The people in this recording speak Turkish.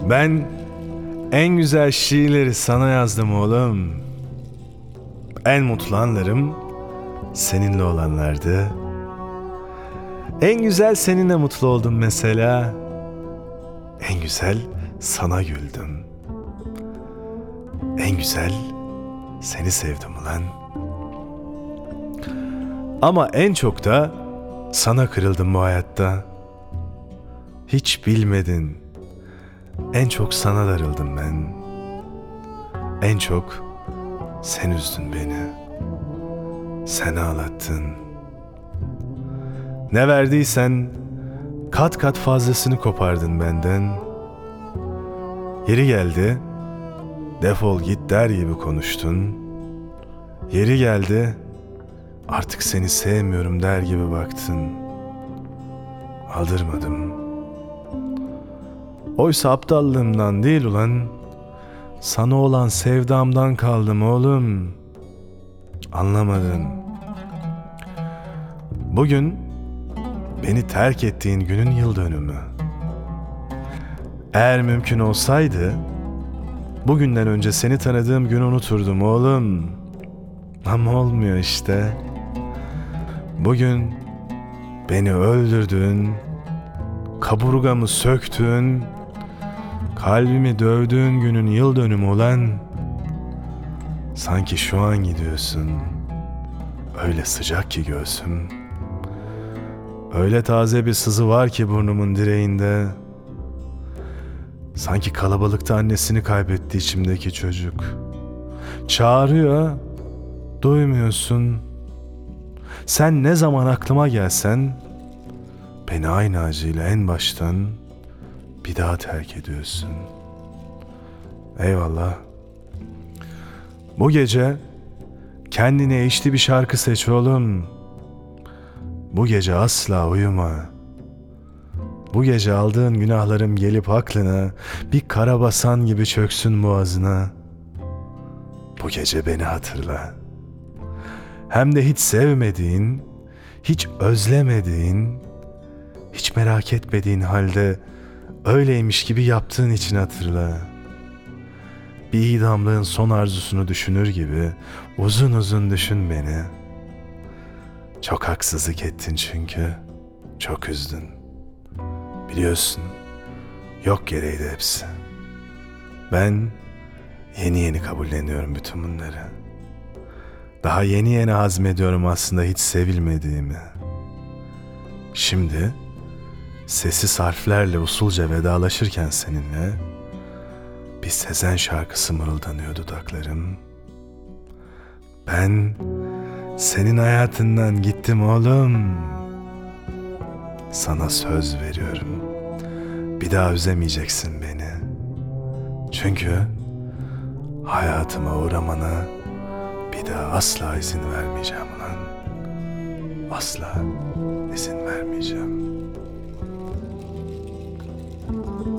Ben en güzel şiirleri sana yazdım oğlum. En mutlu anlarım seninle olanlardı. En güzel seninle mutlu oldum mesela. En güzel sana güldüm. En güzel seni sevdim ulan. Ama en çok da sana kırıldım bu hayatta. Hiç bilmedin. En çok sana darıldım ben. En çok sen üzdün beni. Sen ağlattın. Ne verdiysen kat kat fazlasını kopardın benden. Yeri geldi, defol git der gibi konuştun. Yeri geldi, artık seni sevmiyorum der gibi baktın. Aldırmadım. Oysa aptallığımdan değil ulan, sana olan sevdamdan kaldım oğlum. Anlamadın. Bugün beni terk ettiğin günün yıl dönümü. Eğer mümkün olsaydı, bugünden önce seni tanıdığım günü unuturdum oğlum. Ama olmuyor işte. Bugün beni öldürdün, kaburgamı söktün, kalbimi dövdüğün günün yıl dönümü olan. Sanki şu an gidiyorsun. Öyle sıcak ki göğsüm. Öyle taze bir sızı var ki burnumun direğinde. Sanki kalabalıkta annesini kaybetti içimdeki çocuk. Çağırıyor, duymuyorsun. Sen ne zaman aklıma gelsen, beni aynı acıyla en baştan bir daha terk ediyorsun. Eyvallah. Bu gece kendine eşli bir şarkı seç oğlum. Bu gece asla uyuma. Bu gece aldığın günahlarım gelip aklına, bir karabasan gibi çöksün boğazına. Bu gece beni hatırla. Hem de hiç sevmediğin, hiç özlemediğin, hiç merak etmediğin halde öyleymiş gibi yaptığın için hatırla. Bir idamlığın son arzusunu düşünür gibi uzun uzun düşün beni. Çok haksızlık ettin çünkü, çok üzdün. Biliyorsun, yok yereydi hepsi. Ben yeni yeni kabulleniyorum bütün bunları. Daha yeni yeni hazmediyorum aslında hiç sevilmediğimi. Şimdi sessiz harflerle usulca vedalaşırken seninle bir Sezen şarkısı mırıldanıyor dudaklarım. Ben senin hayatından gittim oğlum. Sana söz veriyorum. Bir daha üzemeyeceksin beni. Çünkü hayatıma uğramana bir daha asla izin vermeyeceğim ulan. Asla izin vermeyeceğim.